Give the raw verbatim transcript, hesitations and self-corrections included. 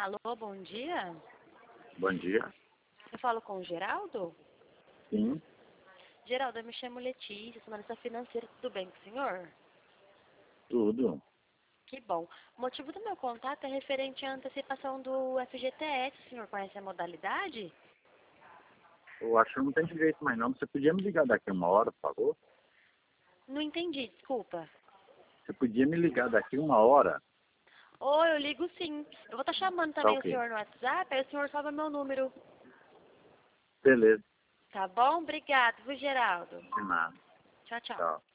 Alô, bom dia. Bom dia. Eu falo com o Geraldo? Sim, Geraldo, eu me chamo Letícia, sou analista financeira, tudo bem com o senhor? tudo. Que bom. O motivo do meu contato é referente à antecipação do F G T S. O senhor conhece a modalidade? Eu acho que não tem jeito mais não. Você podia me ligar daqui uma hora, por favor? Não entendi, desculpa. Você podia me ligar daqui uma hora? Ou eu ligo sim. Eu vou estar chamando Tá também o ok. senhor no WhatsApp, aí o senhor salva meu número. Beleza. Tá bom? Obrigado, viu, Geraldo? De nada. Tchau, tchau. Tchau.